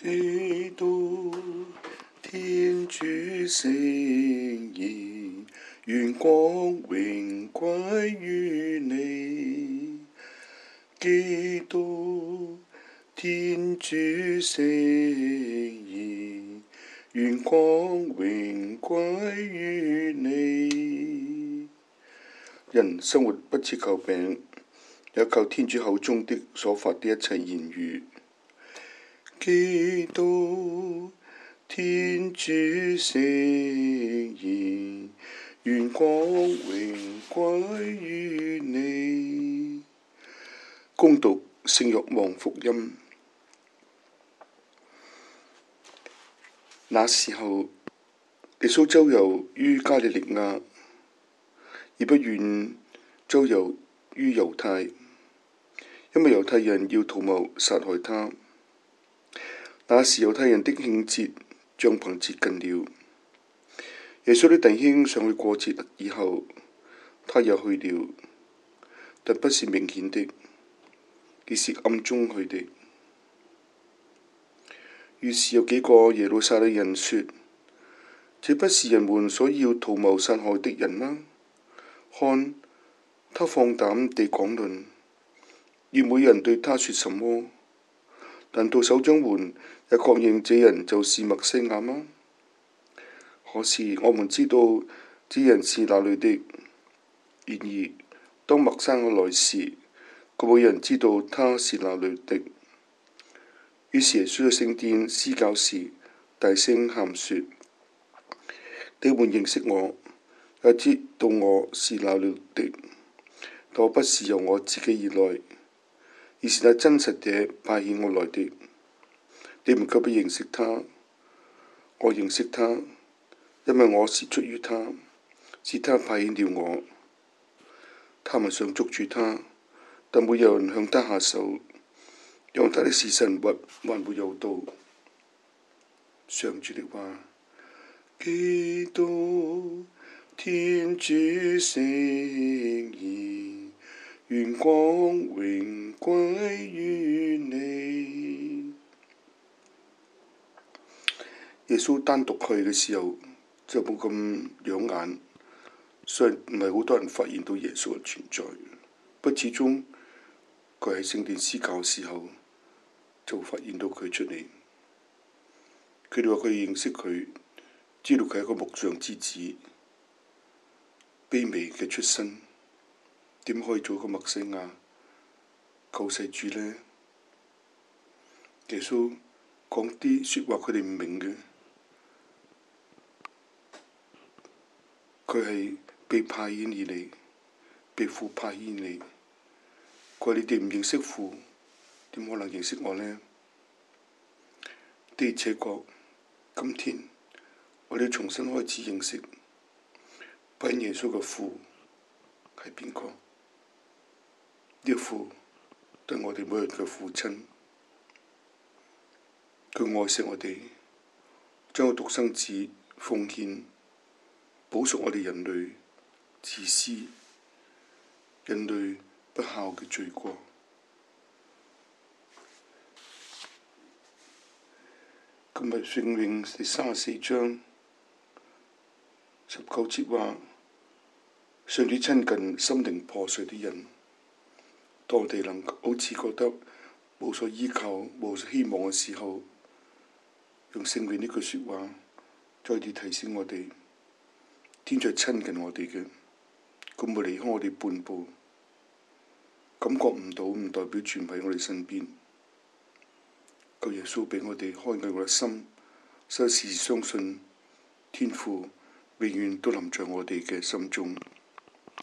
基督天主聖言，願光榮歸於你。基督天主聖言，願光榮歸於你。人生活不只靠餅，也靠天主口中的所發的一切言語。基督天主聖言，願光榮歸於你。恭讀聖若望福音。那時候，耶穌周遊於加利利亞，而不願周遊於猶太，因為猶太人要圖謀殺害他。那時猶太人的慶節帳棚節近了，耶穌的弟兄上去過節以後，他也去了，但不是明顯的，而是暗中去的。於是有幾個耶路撒冷人說：這不是人們所要圖謀殺害的人嗎？看，他放膽地講論，要每人對他說什麼？難道首長們也確認這人就是默西亞嗎？可是我們知道這人是哪裏的。然而當默西亞來時，卻沒有人知道他是哪裏的。於是耶穌在聖殿施教時，大聲喊說：你們認識我，也知道我是哪裏的，但我不是由我自己而來，而是那真實的派遣我來的。你們卻不認識他，我認識他，因為我是出於他，是他派遣了我。他們想捉住他，但沒有人向他下手，因為他的時辰還沒有到。上主的話。基督天主聖言，願光榮歸於你。耶穌單獨去嘅時候就冇咁養眼，所以唔係好多人發現到耶穌嘅存在。不過始終佢喺聖殿施教嘅時候就發現到佢出嚟。佢哋話佢認識佢，知道佢係一個木匠之子，卑微嘅出身，點可以做一個默西亞救世主呢？耶穌講啲説話佢哋唔明嘅，佢係被派遣而嚟，被父派遣而嚟。佢話你哋唔認識父，點可能認識我呢？的而且確，今天我哋重新開始認識派遣耶穌嘅父係邊個？呢個父都係我哋每日嘅父親，佢愛惜我哋，將個獨生子奉獻，補贖我哋人類自私、人類不孝嘅罪過。今日聖詠第34章19節話：上主親近心靈破碎的人。當我哋能好似覺得無所依靠、無所希望嘅時候，用聖詠呢句説話再次提醒我哋，天主係親近我哋嘅，佢唔會離開我哋半步。感覺唔到唔代表住唔喺我哋身邊。求耶穌畀我哋開啟我嘅心，使時時相信天父永遠都臨在我哋嘅心中。